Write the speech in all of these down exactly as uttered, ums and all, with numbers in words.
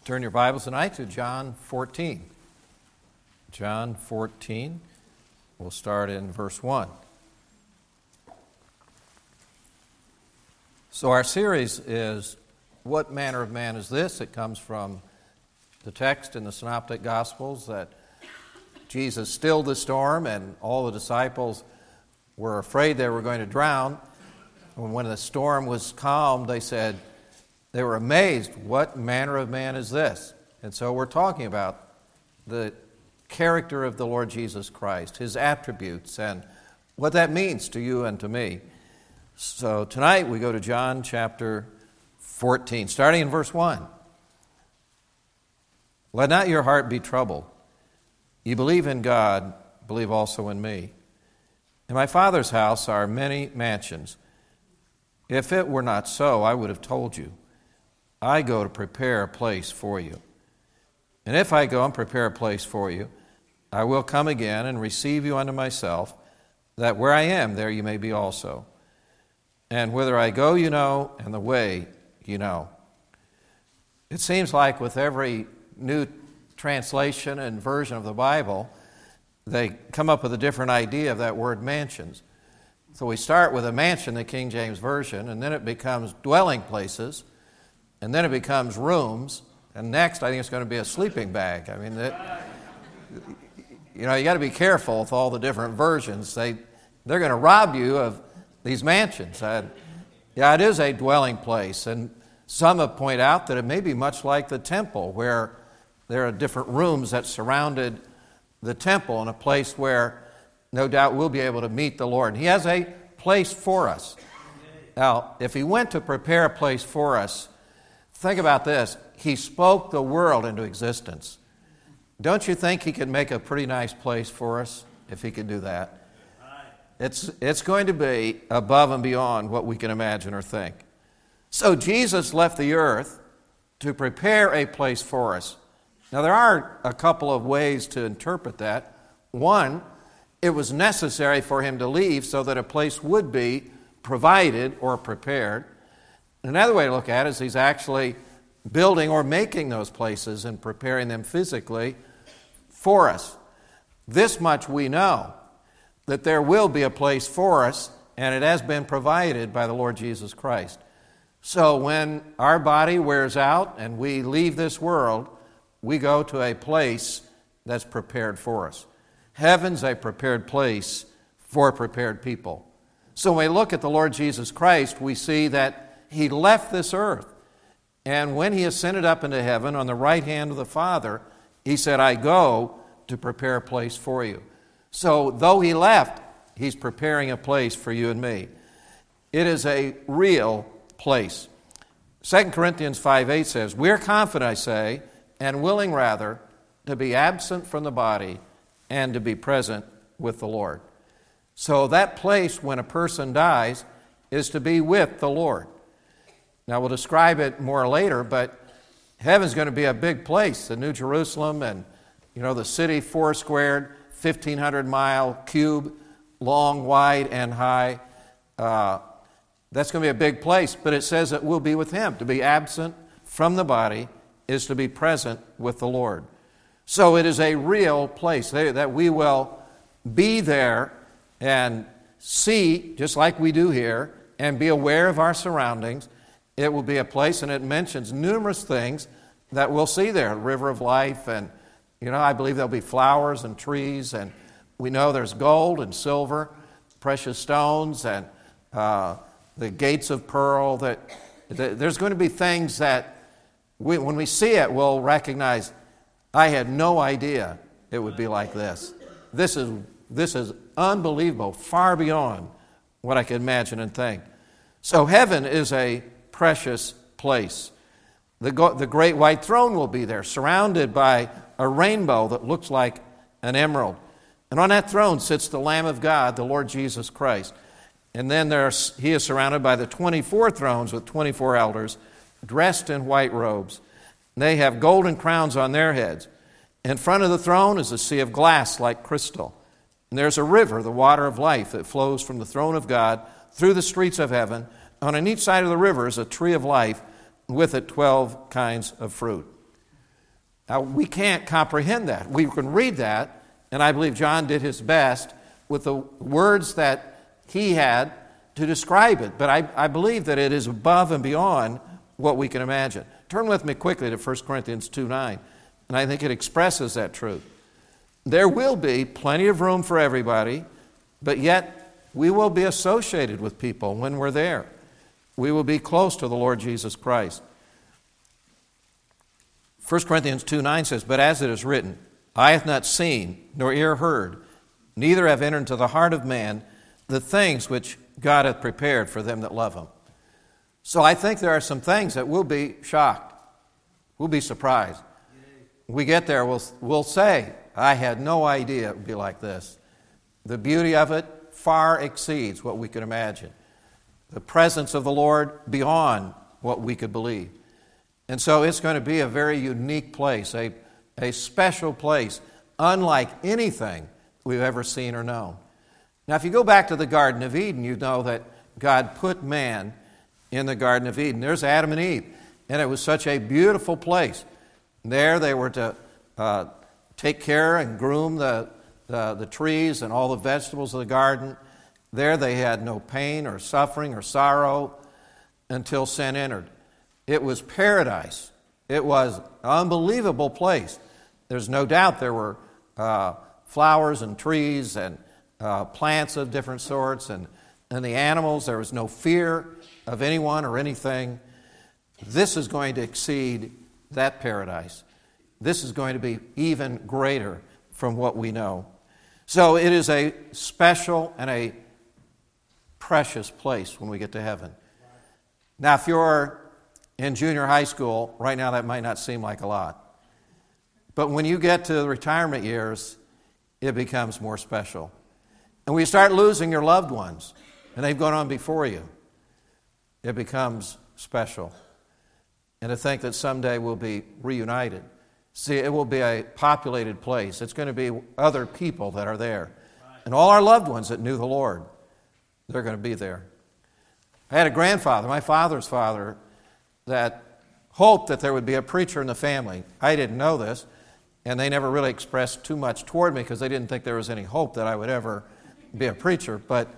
Turn your Bibles tonight to John fourteen. John fourteen. We'll start in verse one. So our series is, What Manner of Man is This? It comes from the text in the Synoptic Gospels that Jesus stilled the storm and all the disciples were afraid they were going to drown. And when the storm was calmed, they said, they were amazed, what manner of man is this? And so we're talking about the character of the Lord Jesus Christ, His attributes, and what that means to you and to me. So tonight we go to John chapter fourteen, starting in verse one. Let not your heart be troubled. You believe in God, believe also in me. In my Father's house are many mansions. If it were not so, I would have told you. I go to prepare a place for you. And if I go and prepare a place for you, I will come again and receive you unto myself, that where I am, there you may be also. And whither I go, you know, and the way you know. It seems like with every new translation and version of the Bible, they come up with a different idea of that word mansions. So we start with a mansion, the King James Version, and then it becomes dwelling places, and then it becomes rooms, and next I think it's going to be a sleeping bag. I mean, it, you know, you got to be careful with all the different versions. They, they're going to rob you of these mansions. And, yeah, it is a dwelling place, and some have pointed out that it may be much like the temple, where there are different rooms that surrounded the temple, and a place where no doubt we'll be able to meet the Lord. And He has a place for us. Now, if He went to prepare a place for us, think about this. He spoke the world into existence. Don't you think He could make a pretty nice place for us if He could do that? It's, it's going to be above and beyond what we can imagine or think. So Jesus left the earth to prepare a place for us. Now, there are a couple of ways to interpret that. One, it was necessary for Him to leave so that a place would be provided or prepared. Another way to look at it is He's actually building or making those places and preparing them physically for us. This much we know, that there will be a place for us, and it has been provided by the Lord Jesus Christ. So when our body wears out and we leave this world, we go to a place that's prepared for us. Heaven's a prepared place for prepared people. So when we look at the Lord Jesus Christ, we see that He left this earth. And when He ascended up into heaven on the right hand of the Father, He said, I go to prepare a place for you. So though He left, He's preparing a place for you and me. It is a real place. Second Corinthians five eight says, we're confident, I say, and willing rather, to be absent from the body and to be present with the Lord. So that place when a person dies is to be with the Lord. Now we'll describe it more later, but heaven's going to be a big place, the New Jerusalem, and you know the city four squared, fifteen hundred mile cube, long, wide, and high. Uh, that's going to be a big place, but it says that we'll be with Him. To be absent from the body is to be present with the Lord. So it is a real place that we will be there and see, just like we do here, and be aware of our surroundings. It will be a place, and it mentions numerous things that we'll see there. River of life, and, you know, I believe there'll be flowers and trees, and we know there's gold and silver, precious stones, and uh, the gates of pearl. That, that there's going to be things that, we, when we see it, we'll recognize, I had no idea it would be like this. This is, this is unbelievable, far beyond what I could imagine and think. So heaven is a precious place. The, go- the great white throne will be there, surrounded by a rainbow that looks like an emerald. And on that throne sits the Lamb of God, the Lord Jesus Christ. And then there's, He is surrounded by the twenty-four thrones with twenty-four elders, dressed in white robes. They have golden crowns on their heads. In front of the throne is a sea of glass like crystal. And there's a river, the water of life, that flows from the throne of God through the streets of heaven. On each side of the river is a tree of life, with it twelve kinds of fruit. Now, we can't comprehend that. We can read that, and I believe John did his best with the words that he had to describe it. But I, I believe that it is above and beyond what we can imagine. Turn with me quickly to First Corinthians two nine, and I think it expresses that truth. There will be plenty of room for everybody, but yet we will be associated with people when we're there. We will be close to the Lord Jesus Christ. First Corinthians two nine says, "But as it is written, eye hath not seen, nor ear heard, neither have entered into the heart of man the things which God hath prepared for them that love him." So I think there are some things that we'll be shocked. We'll be surprised. When we get there, we'll, we'll say, I had no idea it would be like this. The beauty of it far exceeds what we could imagine. The presence of the Lord beyond what we could believe. And so it's going to be a very unique place, a, a special place, unlike anything we've ever seen or known. Now, if you go back to the Garden of Eden, you know that God put man in the Garden of Eden. There's Adam and Eve, and it was such a beautiful place. There they were to uh, take care and groom the, the, the trees and all the vegetables of the garden. There they had no pain or suffering or sorrow until sin entered. It was paradise. It was an unbelievable place. There's no doubt there were uh, flowers and trees and uh, plants of different sorts and, and the animals. There was no fear of anyone or anything. This is going to exceed that paradise. This is going to be even greater from what we know. So it is a special and a precious place when we get to heaven. Now, if you're in junior high school, right now that might not seem like a lot. But when you get to the retirement years, it becomes more special. And when you start losing your loved ones, and they've gone on before you, it becomes special. And to think that someday we'll be reunited. See, it will be a populated place. It's going to be other people that are there. And all our loved ones that knew the Lord, they're going to be there. I had a grandfather, my father's father, that hoped that there would be a preacher in the family. I didn't know this, and they never really expressed too much toward me because they didn't think there was any hope that I would ever be a preacher. But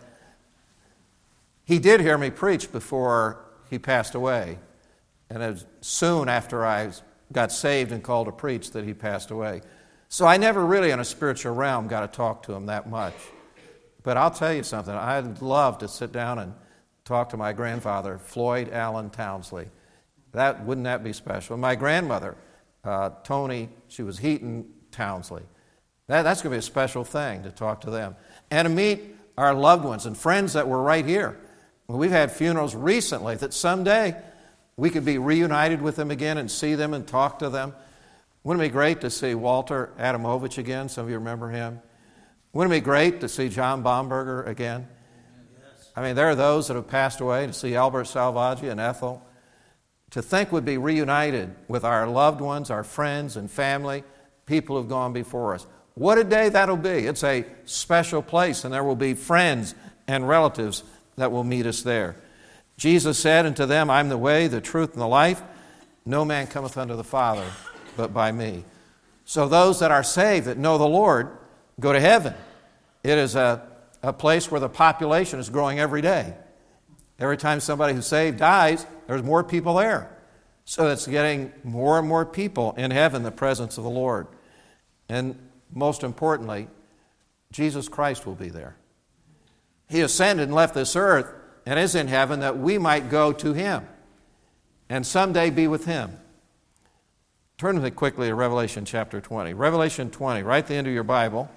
he did hear me preach before he passed away. And it was soon after I got saved and called to preach that he passed away. So I never really, in a spiritual realm, got to talk to him that much. But I'll tell you something. I'd love to sit down and talk to my grandfather, Floyd Allen Townsley. That wouldn't that be special? My grandmother, uh, Tony, she was Heaton Townsley. That, that's going to be a special thing to talk to them. And to meet our loved ones and friends that were right here. We've had funerals recently that someday we could be reunited with them again and see them and talk to them. Wouldn't it be great to see Walter Adamovich again? Some of you remember him. Wouldn't it be great to see John Baumberger again? Yes. I mean, there are those that have passed away, to see Albert Salvaggi and Ethel. To think we'd be reunited with our loved ones, our friends and family, people who've gone before us. What a day that'll be. It's a special place, and there will be friends and relatives that will meet us there. Jesus said unto them, I'm the way, the truth, and the life. No man cometh unto the Father but by me. So those that are saved, that know the Lord, go to heaven. It is a, a place where the population is growing every day. Every time somebody who's saved dies, there's more people there. So it's getting more and more people in heaven, the presence of the Lord. And most importantly, Jesus Christ will be there. He ascended and left this earth and is in heaven that we might go to Him and someday be with Him. Turn with me quickly to Revelation chapter twenty. Revelation twenty, right at the end of your Bible.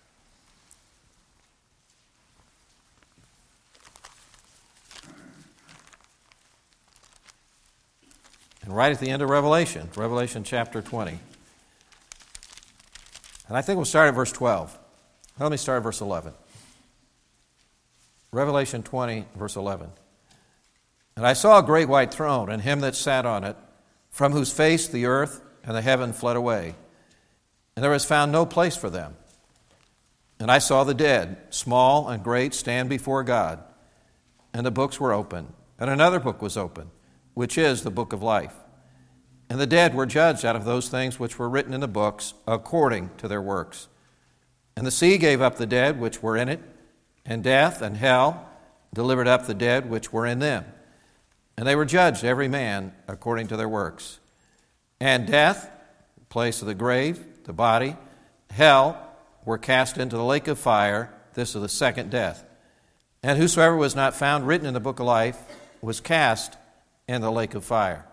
And right at the end of Revelation, Revelation chapter twenty. And I think we'll start at verse twelve. Let me start at verse eleven. Revelation twenty, verse eleven. And I saw a great white throne, and him that sat on it, from whose face the earth and the heaven fled away, and there was found no place for them. And I saw the dead, small and great, stand before God, and the books were open, and another book was open, which is the book of life. And the dead were judged out of those things which were written in the books according to their works. And the sea gave up the dead which were in it, and death and hell delivered up the dead which were in them. And they were judged every man according to their works. And death, the place of the grave, the body, hell, were cast into the lake of fire. This is the second death. And whosoever was not found written in the book of life was cast in the lake of fire.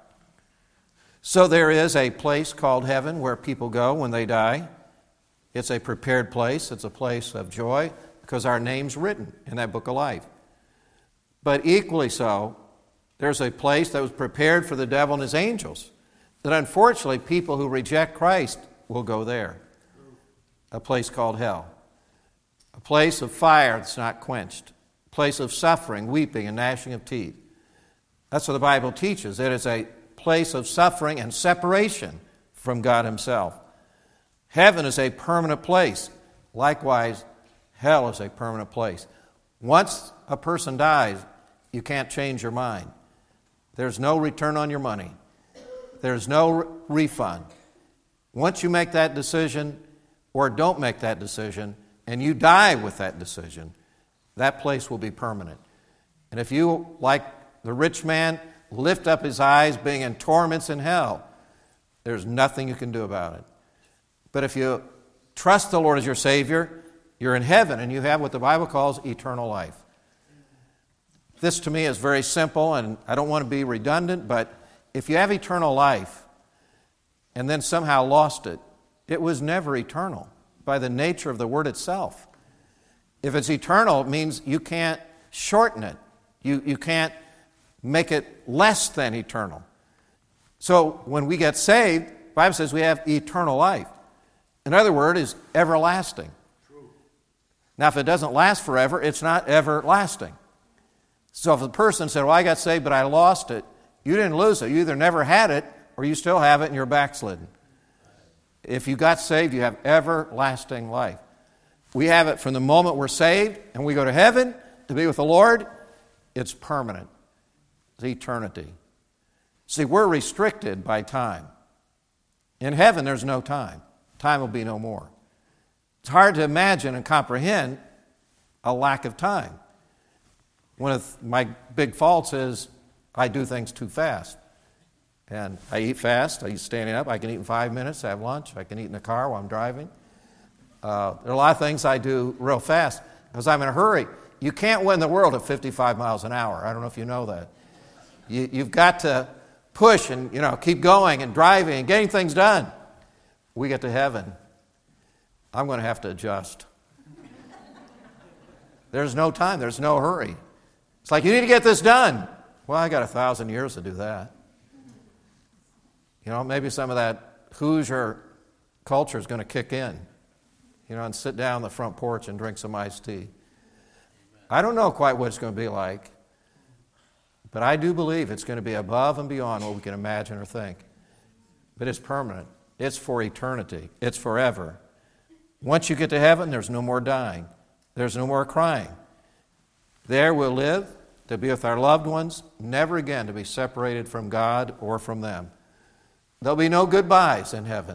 So there is a place called heaven where people go when they die. It's a prepared place. It's a place of joy because our name's written in that book of life. But equally so, there's a place that was prepared for the devil and his angels, that unfortunately people who reject Christ will go there. A place called hell. A place of fire that's not quenched. A place of suffering, weeping, and gnashing of teeth. That's what the Bible teaches. It is a place of suffering and separation from God himself. Heaven is a permanent place. Likewise, hell is a permanent place. Once a person dies, you can't change your mind. There's no return on your money. There's no re- refund. Once you make that decision or don't make that decision and you die with that decision, that place will be permanent. And if you, like the rich man, lift up his eyes being in torments in hell, there's nothing you can do about it. But if you trust the Lord as your Savior, you're in heaven and you have what the Bible calls eternal life. This to me is very simple, and I don't want to be redundant, but if you have eternal life and then somehow lost it, it was never eternal by the nature of the word itself. If it's eternal, it means you can't shorten it. You, you can't make it less than eternal. So when we get saved, the Bible says we have eternal life. Another word is everlasting. True. Now, if it doesn't last forever, it's not everlasting. So if a person said, well, I got saved, but I lost it, you didn't lose it. You either never had it or you still have it and you're backslidden. If you got saved, you have everlasting life. We have it from the moment we're saved and we go to heaven to be with the Lord. It's permanent. It's eternity. See, we're restricted by time. In heaven, there's no time. Time will be no more. It's hard to imagine and comprehend a lack of time. One of my big faults is I do things too fast. And I eat fast. I eat standing up. I can eat in five minutes. I have lunch. I can eat in the car while I'm driving. Uh, there are a lot of things I do real fast because I'm in a hurry. You can't win the world at fifty-five miles an hour. I don't know if you know that. You, you've got to push and, you know, keep going and driving and getting things done. We get to heaven, I'm going to have to adjust. There's no time. There's no hurry. It's like, you need to get this done. Well, I got a thousand years to do that. You know, maybe some of that Hoosier culture is going to kick in, you know, and sit down on the front porch and drink some iced tea. I don't know quite what it's going to be like, but I do believe it's going to be above and beyond what we can imagine or think. But it's permanent. It's for eternity. It's forever. Once you get to heaven, there's no more dying. There's no more crying. There we'll live to be with our loved ones, never again to be separated from God or from them. There'll be no goodbyes in heaven.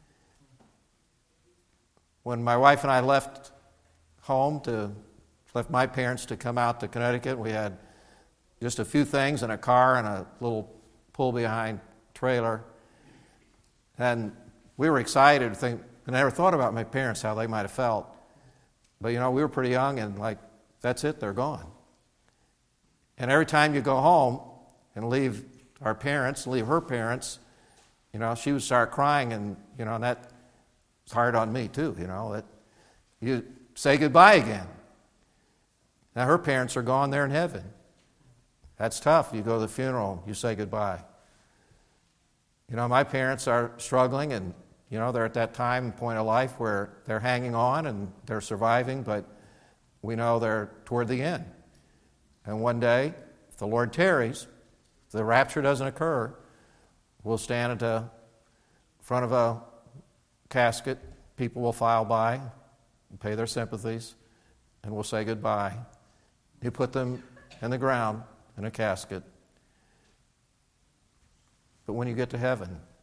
When my wife and I left home to, left my parents to come out to Connecticut, we had just a few things in a car and a little pull-behind trailer. And we were excited to think, I never thought about my parents, how they might have felt. But, you know, we were pretty young and like, that's it, they're gone. And every time you go home and leave our parents, leave her parents, you know, she would start crying, and, you know, and that's hard on me too, you know, that you say goodbye again. Now her parents are gone, they're in heaven. That's tough. You go to the funeral, you say goodbye. You know, my parents are struggling, and, you know, they're at that time and point of life where they're hanging on and they're surviving, but we know they're toward the end. And one day, if the Lord tarries, if the rapture doesn't occur, we'll stand at the front of a casket. People will file by and pay their sympathies, and we'll say goodbye. You put them in the ground in a casket. But when you get to heaven,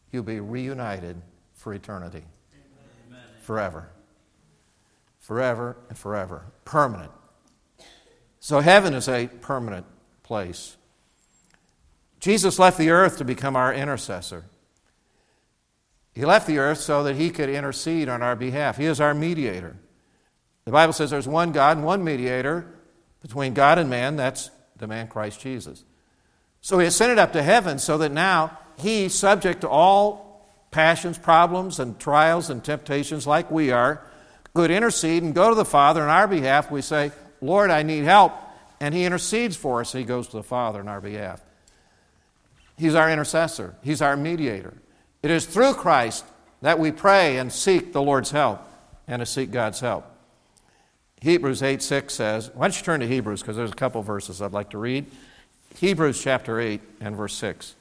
you'll be reunited for eternity. Amen. Forever. Forever and forever. Permanent. So heaven is a permanent place. Jesus left the earth to become our intercessor. He left the earth so that he could intercede on our behalf. He is our mediator. The Bible says there's one God and one mediator between God and man. That's the man Christ Jesus. So he ascended up to heaven so that now he, subject to all passions, problems, and trials and temptations like we are, could intercede and go to the Father on our behalf. We say, Lord, I need help. And he intercedes for us. He goes to the Father on our behalf. He's our intercessor. He's our mediator. It is through Christ that we pray and seek the Lord's help and to seek God's help. Hebrews eight six says, why don't you turn to Hebrews, because there's a couple verses I'd like to read. Hebrews chapter eight and verse six.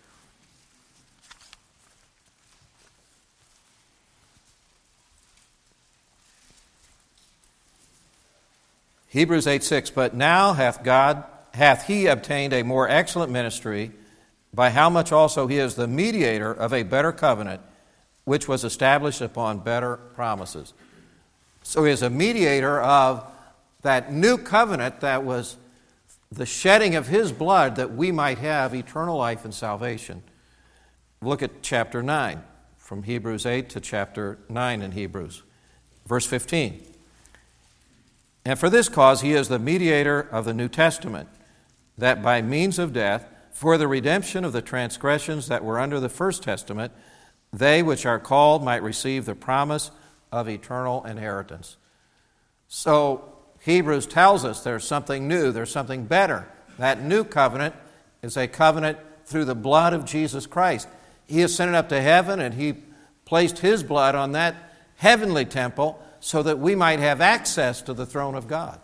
Hebrews eight six, but now hath God, hath he obtained a more excellent ministry, by how much also he is the mediator of a better covenant, which was established upon better promises. So he is a mediator of that new covenant that was the shedding of his blood that we might have eternal life and salvation. Look at chapter nine, from Hebrews eight to chapter nine in Hebrews. Verse fifteen. And for this cause he is the mediator of the New Testament, that by means of death, for the redemption of the transgressions that were under the first testament, they which are called might receive the promise of eternal inheritance. So Hebrews tells us there's something new, there's something better. That new covenant is a covenant through the blood of Jesus Christ. He ascended up to heaven and he placed his blood on that heavenly temple so that we might have access to the throne of God.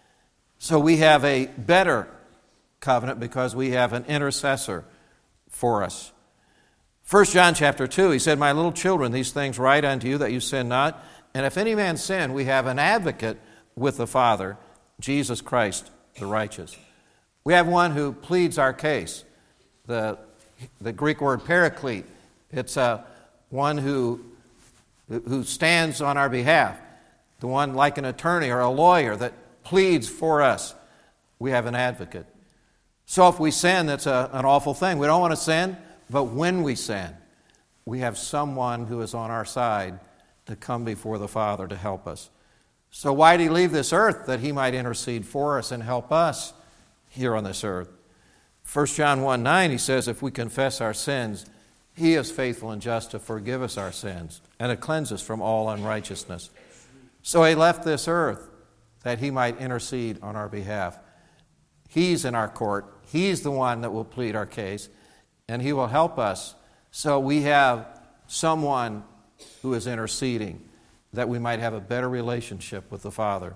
So we have a better covenant because we have an intercessor for us. First John chapter two, he said, my little children, these things write unto you that you sin not. And if any man sin, we have an advocate with the Father, Jesus Christ the righteous. We have one who pleads our case. The, the Greek word paraclete, it's uh, one who, who stands on our behalf. The one like an attorney or a lawyer that pleads for us. We have an advocate. So if we sin, that's a, an awful thing. We don't want to sin, but when we sin, we have someone who is on our side to come before the Father to help us. So why did he leave this earth? That he might intercede for us and help us here on this earth. First John one nine, he says, if we confess our sins, he is faithful and just to forgive us our sins and to cleanse us from all unrighteousness. So he left this earth that he might intercede on our behalf. He's in our court. He's the one that will plead our case, and he will help us. So we have someone who is interceding, that we might have a better relationship with the Father.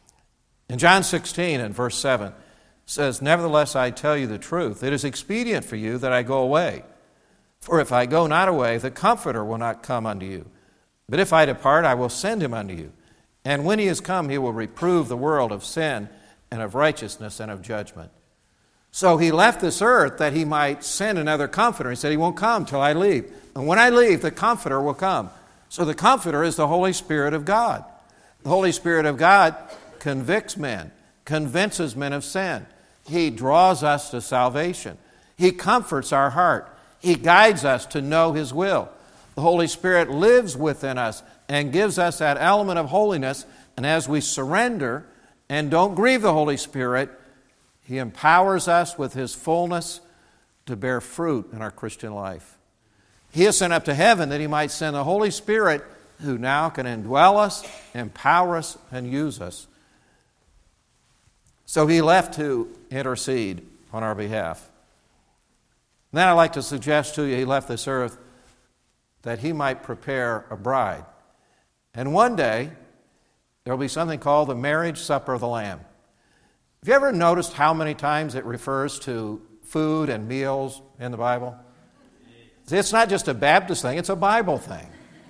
In John sixteen and verse seven, it says, nevertheless I tell you the truth, it is expedient for you that I go away. For if I go not away, the Comforter will not come unto you. But if I depart, I will send him unto you. And when he is come, he will reprove the world of sin and of righteousness and of judgment. So he left this earth that he might send another Comforter. He said, he won't come till I leave. And when I leave, the Comforter will come. So the Comforter is the Holy Spirit of God. The Holy Spirit of God convicts men, convinces men of sin. He draws us to salvation. He comforts our heart. He guides us to know his will. The Holy Spirit lives within us and gives us that element of holiness. And as we surrender and don't grieve the Holy Spirit, he empowers us with his fullness to bear fruit in our Christian life. He has sent up to heaven that he might send the Holy Spirit who now can indwell us, empower us, and use us. So he left to intercede on our behalf. And then I'd like to suggest to you he left this earth that he might prepare a bride. And one day, there will be something called the marriage supper of the Lamb. Have you ever noticed how many times it refers to food and meals in the Bible? It's not just a Baptist thing, it's a Bible thing.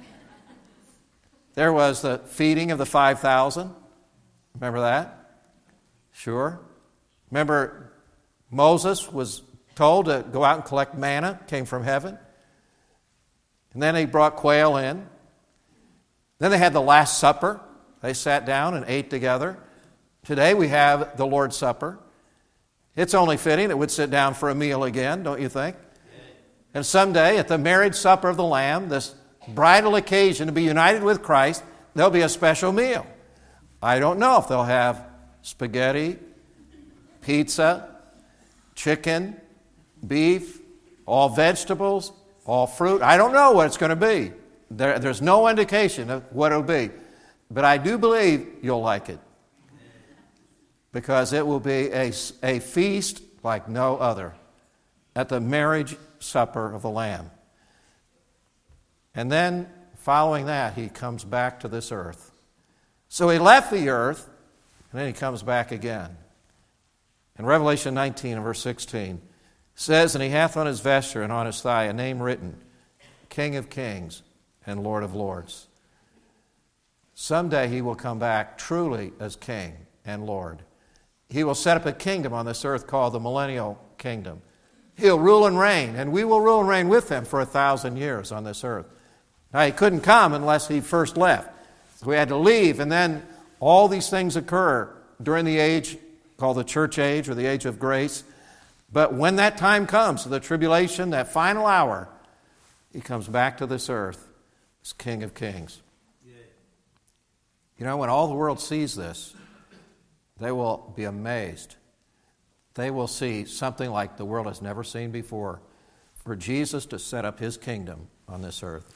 There was the feeding of the five thousand. Remember that? Sure. Remember Moses was told to go out and collect manna, came from heaven. And then they brought quail in. Then they had the Last Supper. They sat down and ate together. Today we have the Lord's Supper. It's only fitting that we'd sit down for a meal again, don't you think? And someday at the marriage supper of the Lamb, this bridal occasion to be united with Christ, there'll be a special meal. I don't know if they'll have spaghetti, pizza, chicken, beef, all vegetables, all fruit. I don't know what it's going to be. There, there's no indication of what it'll be. But I do believe you'll like it. Because it will be a, a feast like no other at the marriage supper of the Lamb. And then, following that, he comes back to this earth. So he left the earth, and then he comes back again. In Revelation nineteen, and verse sixteen, says, "And he hath on his vesture and on his thigh a name written, King of Kings and Lord of Lords." Someday he will come back truly as King and Lord. He will set up a kingdom on this earth called the Millennial Kingdom. He'll rule and reign, and we will rule and reign with him for a thousand years on this earth. Now, he couldn't come unless he first left. So we had to leave, and then all these things occur during the age called the church age or the age of grace. But when that time comes, the tribulation, that final hour, he comes back to this earth as King of Kings. You know, when all the world sees this, they will be amazed. They will see something like the world has never seen before, for Jesus to set up his kingdom on this earth.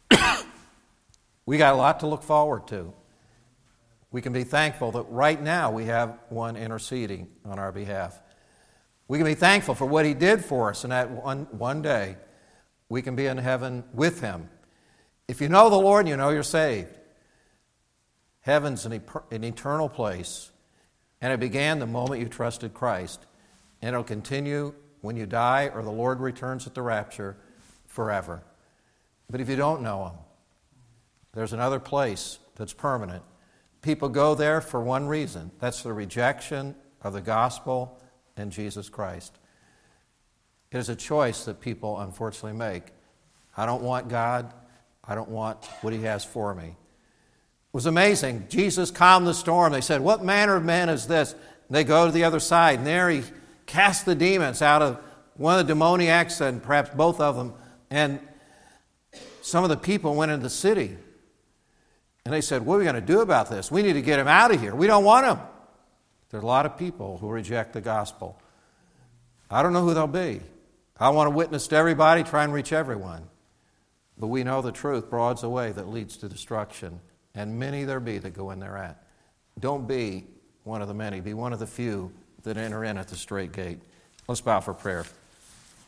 We got a lot to look forward to. We can be thankful that right now we have one interceding on our behalf. We can be thankful for what he did for us, and that one, one day we can be in heaven with him. If you know the Lord, you know you're saved. Heaven's an, an eternal place. And it began the moment you trusted Christ. And it'll continue when you die or the Lord returns at the rapture forever. But if you don't know him, there's another place that's permanent. People go there for one reason. That's the rejection of the gospel and Jesus Christ. It is a choice that people unfortunately make. I don't want God. I don't want what he has for me. It was amazing. Jesus calmed the storm. They said, "What manner of man is this?" And they go to the other side, and there he cast the demons out of one of the demoniacs, and perhaps both of them. And some of the people went into the city, and they said, "What are we going to do about this? We need to get him out of here. We don't want him." There are a lot of people who reject the gospel. I don't know who they'll be. I want to witness to everybody, try and reach everyone. But we know the truth broads a way that leads to destruction. And many there be that go in thereat. Don't be one of the many. Be one of the few that enter in at the straight gate. Let's bow for prayer.